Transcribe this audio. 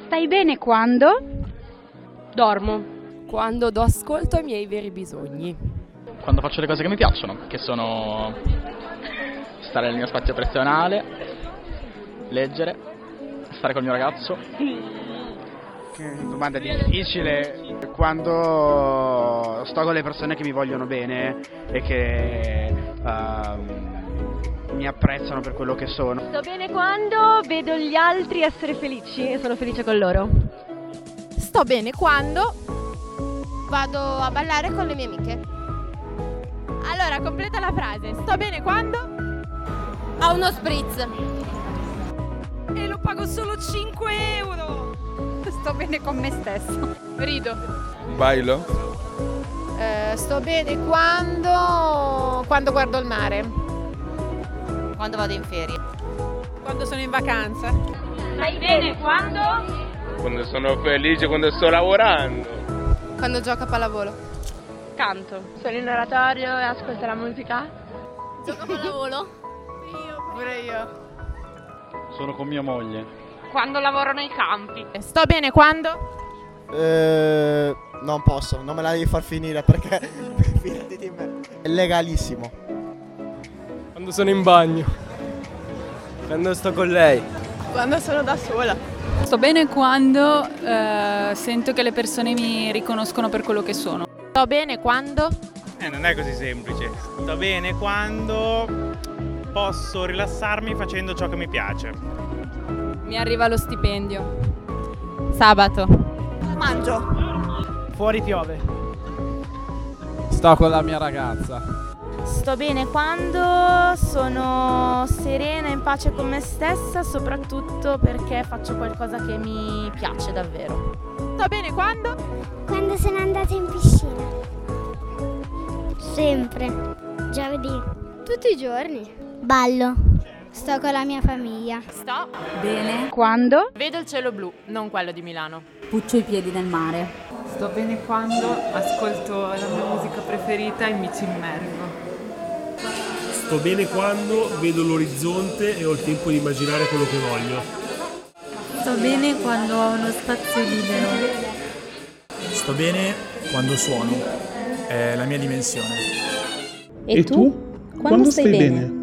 Stai bene quando? Dormo. Quando do ascolto ai miei veri bisogni. Quando faccio le cose che mi piacciono, che sono stare nel mio spazio personale, leggere, stare col mio ragazzo. Che domanda difficile. Quando sto con le persone che mi vogliono bene e che mi apprezzano per quello che sono. Sto bene quando vedo gli altri essere felici e sono felice con loro. Sto bene quando vado a ballare con le mie amiche. Allora, completa la frase. Sto bene quando ho uno spritz E lo pago solo 5 euro. Sto bene con me stesso. rido. Bailo? Sto bene quando guardo il mare. Quando vado in ferie. Quando sono in vacanza. Stai bene quando? Quando sono felice, quando sto lavorando. Quando gioco a pallavolo. Canto. Sono in oratorio e ascolto la musica. Gioco a pallavolo? Pure io. Sono con mia moglie. Quando lavoro nei campi. Sto bene quando? Non posso, non me la devi far finire perché fidati di me. È legalissimo. Quando sono in bagno. Quando sto con lei. Quando sono da sola. Sto bene quando sento che le persone mi riconoscono per quello che sono. Sto bene quando? Non è così semplice. Sto bene quando posso rilassarmi facendo ciò che mi piace. Mi arriva lo stipendio. Sabato. Mangio. Fuori piove. Sto con la mia ragazza. Sto bene quando sono serena e in pace con me stessa, soprattutto perché faccio qualcosa che mi piace davvero. Sto bene quando? Quando sono andata in piscina. Sempre. Giovedì. Tutti i giorni. Ballo. Sto con la mia famiglia. Sto Bene quando? vedo il cielo blu, non quello di Milano. Puccio i piedi nel mare. Sto bene quando ascolto la mia musica preferita e mi ci immergo. Sto bene quando vedo l'orizzonte e ho il tempo di immaginare quello che voglio. Sto bene quando ho uno spazio libero. Sto bene quando suono, è la mia dimensione. E tu? Quando stai bene?